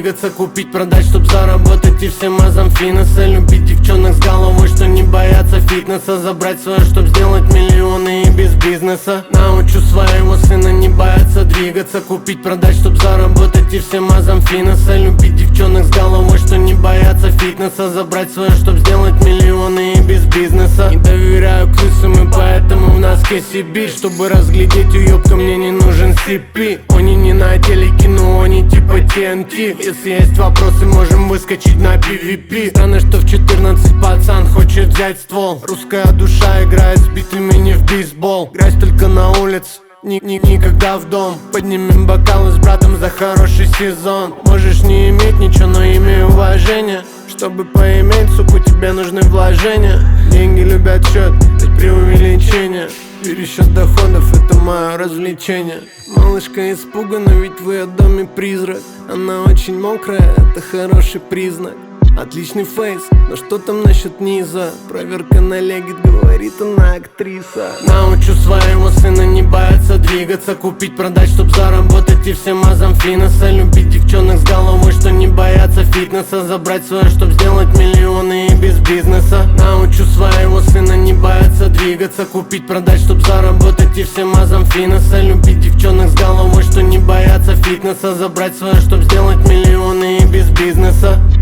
двигаться, купить, продать, чтоб заработать и всем азам финанса. Любить девчонок с головой, что не боятся фитнеса. Забрать свое, чтоб сделать миллионы и без бизнеса. Научу своего сына не бояться двигаться, купить, продать, чтоб заработать и всем азам финанса. Любить девчонок с головой, что не боятся фитнеса. Забрать свое, чтоб сделать миллионы и без бизнеса. Не доверяю крысам, и поэтому в нас KCB. Чтобы разглядеть уёбка, мне не нужен CP. Они не на телеке, но они типа TNT. Если есть вопросы, можем выскочить на PvP. Странно, что в 14 пацан хочет взять ствол. Русская душа играет с битами, не в бейсбол. Грязь только на улице, никогда в дом. Поднимем бокалы с братом за хороший сезон. Можешь не иметь ничего, но имей уважение. Чтобы поиметь, суку, тебе нужны вложения. Деньги любят счет, это преувеличение. Пересчет доходов — это мое развлечение. Малышка испугана, ведь в ее доме призрак. Она очень мокрая, это хороший признак. Отличный фейс, но что там насчет низа? Проверка на легит, говорит она актриса. Научу своего сына не бояться двигаться, купить, продать, чтоб заработать и всем азам финанса. Любить девчонок с головой, что не боятся фитнеса. Забрать свое, чтоб сделать миллионы и без бизнеса. Научу своего сына не бояться двигаться, купить, продать, чтоб заработать и всем азам финанса. Любить девчонок с головой, что не боятся фитнеса. Забрать свое, чтоб сделать миллионы и без бизнеса.